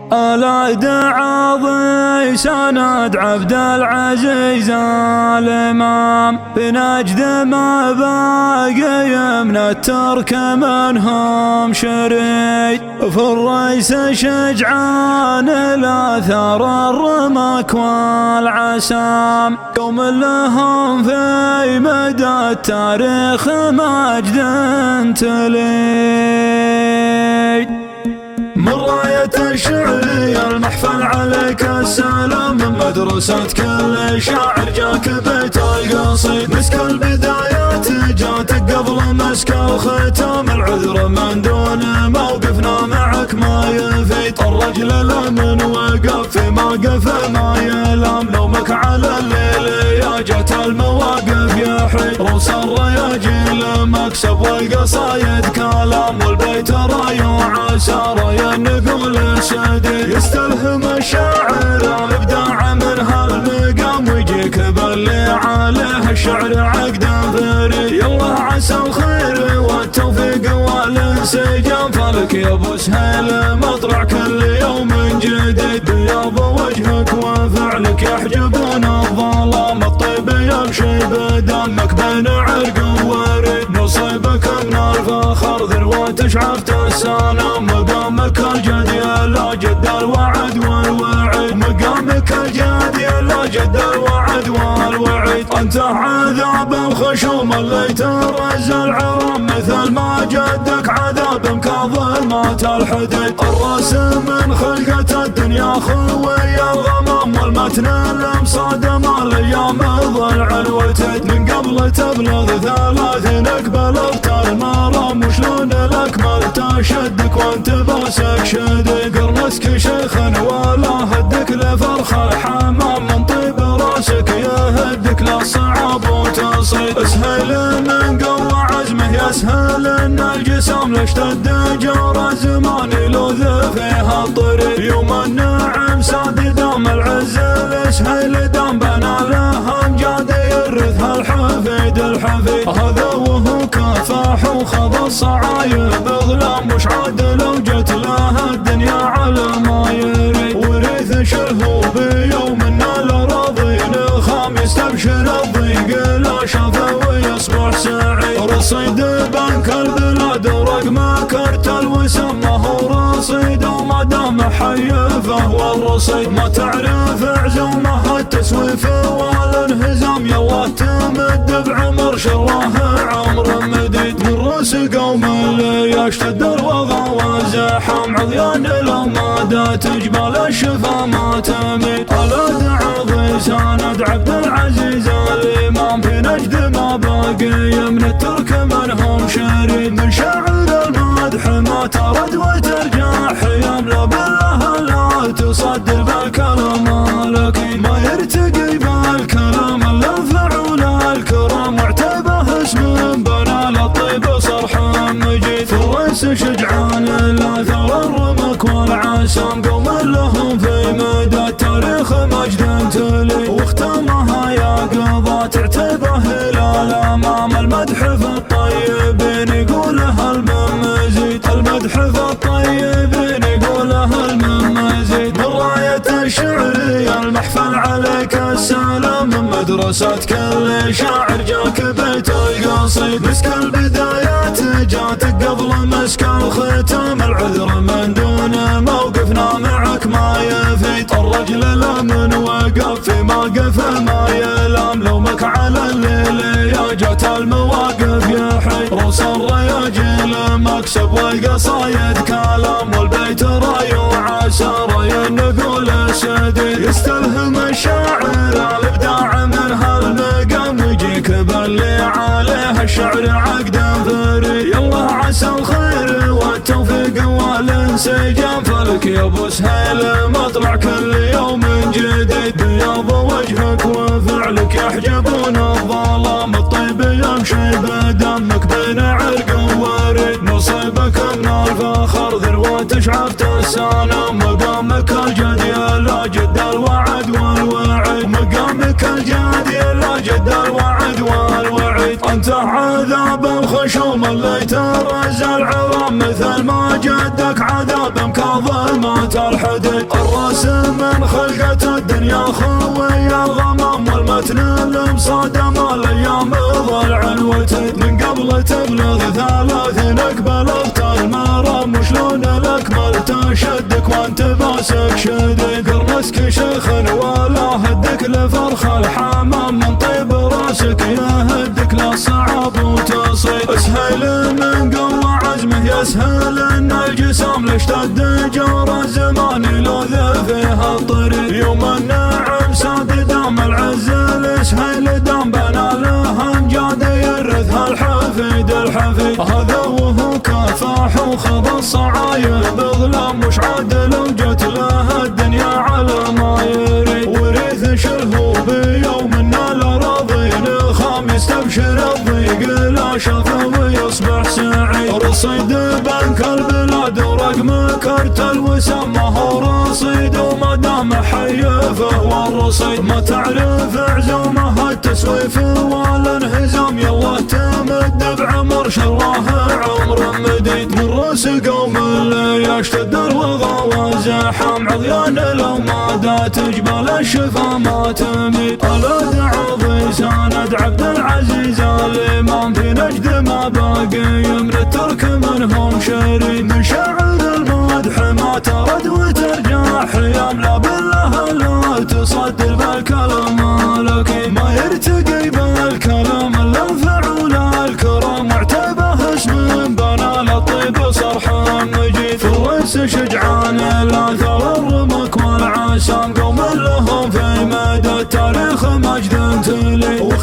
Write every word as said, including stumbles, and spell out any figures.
العهد عاضي سند عبد العزيز الإمام، بنجد ما باقي من الترك منهم شريد، في الرئيس شجعان الآثار الرمك والعسام، يوم لهم في مدى التاريخ مجد تليد. من راية الشعرية المحفل عليك السلام، من مدرسة كل شاعر جاك بيت القصيد، مسك البدايات جاتك قبل مسك الختام، العذر من دون موقفنا معك ما يفيد، الرجل لمن وقف في موقف ما يلام، لومك على الليل يا جت المواقف يحيد، روس الرياجيل مكسب والقصايد كلام، والبيت رايوع سارة نقول سديد، يستلهم الشاعر الابداع من هالمقام، ويجيك باللي عليه الشعر عقد فريد، يلا عسى الخير والتوفيق والانسجام، فلك يا ابو سهيل مطلع كل يوم جديد، بياض وجهك وفعلك يحجبون الظلام، الطيب يمشي بدمك بين عرق وريد، نصيبك من الفخر ذروة شعفت السلام، مقامك الجدي لا جد الوعد والوعيد، مقامك الجدي لا جد الوعد والوعيد، انت عذاب الخشوم اللي ترز العرام، مثل ما جدك عذاب كظلمات الحديد، الراس من خلقة الدنيا خوي الغمام، والمتن المصادم الايام ضلع الوتد، من قبل تبلغ ثلاث نقبلت المرام، وشلون الاكمل تشدك وانت باسك شديد، قرنسك شيخ ولا هدك لفرخ الحمام، من طيب راسك يهدك للصعب وتصيد، اسهل من قوى عزمه يسهل ان الجسام، لاشتد جور الزمان يلوذ فيها الطريق، يوم النعم ساد دام العز الاسهل دام، بنى له امجاد يرثها الحفيد الحفيد، هذا وهو كافح وخض الصعايب ظلام، وش عاد لو جت له الدنيا على ما يريد، ورث شرهو بيوم النال راضي نخام، يستبشر الضيق لا شافه ويصبح سعيد، رصيد بنك البلاد ورقم كرت الوسام، ما هو رصيد وما دام حي فهو الرصيد، ما تعرف عزومه التسويف والانهزام، يلا تمد بعمر شراه عمر مديد، من راس قوم اللي يشتد الوضع وزحام، عضيان الامادات جبال الشفا ما تميد، الادعى سند عبد العزيز الامام، في نجد ما باقي من الترك منهم شريد، من شاعر المدح ما ترد وترجع يملا بالله لا تصدر بالكلام الاكيد، ما يرتقي بالكلام الا الفعول الكرام، واعتبه اسم بنى للطيب صرح مجيد، في الرئيس شجعان الاثر الرمك والعسام، قوم لهم في مدى التاريخ مجد تلي، واختامها يا قضاة تعتبه هلال امام، المدح في الطيبين يقولها الممزيد، المدح في الطيبين يقولها الممزيد، من راية الشعرية المحفل عليك السلام، من مدرسة كل شاعر جاك بيت القصيد، مسك البدايات جاتك قبل مسك الختام، العذر من دون موقفنا معك ما يفيد، الرجل لمن وقف في موقف ما يلام، لومك على الليل يا جت المواقف يحيد، روس الرياجيل مكسب والقصايد كلام، والبيت رايوع سارة نقول سديد، يستلهم الشاعر الابداع من هالمقام، ويجيك باللي عليه الشعر عقد فريد، يلا عسى الخير والتوفيق والانسجام، فلك يا ابو سهيل مطلع كل يوم جديد، بياض وجهك وفعلك يحجبون الظلام، الطيب يمشي بدمك بين عرق وريد، نصيبك من الفخر ذروة شعفت السلام، مقامك الجدي لا جد الوعد والوعيد، مقامك الجدي لا جد الوعد والوعيد، انت عذاب الخشوم اللي ترز العظام، مثل ما جدك عذاب كظلمات الحديد. حديد. الراس من خلقة الدنيا خوي الغمام، والمتن المصادم الايام ظل عنوتد. من قبل تبلغ ثلاثينك بلغت المرام، وشلون الاكمل تشدك وانت ماسك شديد. قرنسك شيخ ولا هدك لفرخ الحمام، من طيب راسك يهدك للصعب وتصيد. اسهل من قوى عزمه يسهل ان الجسام، لاشتد جور الزمان يلوذ فيها الطريق. يوم النعم ساد دام العز الاسهل دام، بنى له امجاد يرثها الحفيد الحفيد. هذا وهو كافح وخض الصعايب بظلام، وش عاد لو جت له الدنيا على ما يريد. وريث شلهو بيوم ان الاراضين خام، يستبشر الضيق لا شافه ويصبح سعيد. رصيد بنك البلاد ورقم كرت الوسام، ما هو رصيد وما دام حي فهو الرصيد. ما تعرف عزومه التسويف والانهزام، يلا تمد بعمر شراه عمر مديد. من راس قوم اللي يشتد الوغى والزحام، عضيان لو ما دات جبال الشفا ما تميد. الادع ساند عبد العزيز الامام، في نجد ما باقي من الترك منهم شريد. من شعر المدح ما ترد وترجع حيام، لا بالله لا تصدر بالكلام لكن ما يرتقي بالكلام الا الفعول الكرام. معتبه اسم بنى للطيب صرح مجيد، في الرئيس شجعان الاثر الرمك والعسام. قوم لهم في مدى التاريخ مجد تلي،